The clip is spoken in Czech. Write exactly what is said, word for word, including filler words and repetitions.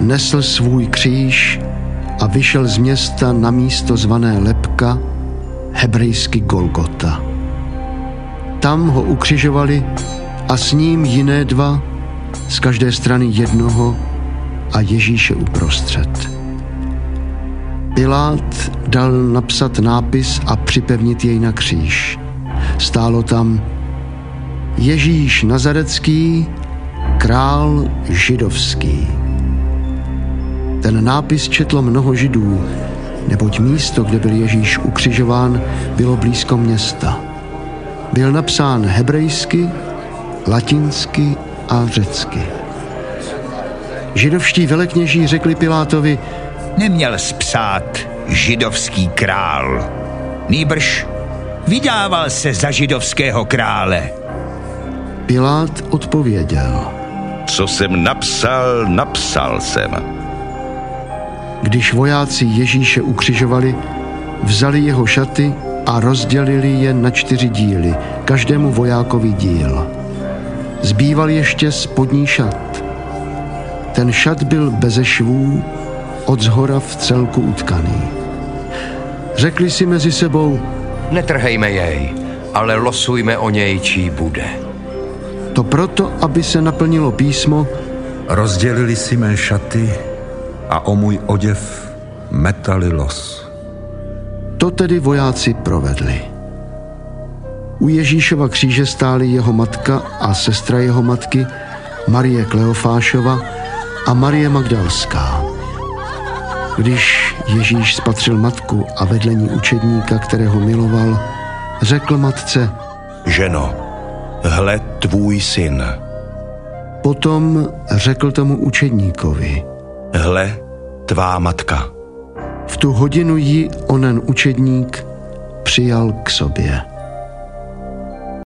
nesl svůj kříž a vyšel z města na místo zvané Lebka, hebrejsky Golgota. Tam ho ukřižovali a s ním jiné dva, z každé strany jednoho a Ježíše uprostřed. Pilát dal napsat nápis a připevnit jej na kříž. Stálo tam: Ježíš Nazarecký, král židovský. Ten nápis četlo mnoho Židů, neboť místo, kde byl Ježíš ukřižován, bylo blízko města. Byl napsán hebrejsky, latinsky a řecky. Židovští velekněží řekli Pilátovi: Neměl spsát židovský král, nýbrž vydával se za židovského krále. Pilát odpověděl: Co jsem napsal, napsal jsem. Když vojáci Ježíše ukřižovali, vzali jeho šaty a rozdělili je na čtyři díly, každému vojákovi díl. Zbýval ještě spodní šat. Ten šat byl beze švů, od zhora v celku utkaný. Řekli si mezi sebou: Netrhejme jej, ale losujme o něj, čí bude. To proto, aby se naplnilo písmo: Rozdělili si mé šaty a o můj oděv metali los. To tedy vojáci provedli. U Ježíšova kříže stály jeho matka a sestra jeho matky, Marie Kleofášova a Marie Magdalská. Když Ježíš spatřil matku a vedle ní učedníka, kterého miloval, řekl matce: Ženo, hle tvůj syn. Potom řekl tomu učedníkovi: Hle tvá matka. V tu hodinu ji onen učedník přijal k sobě.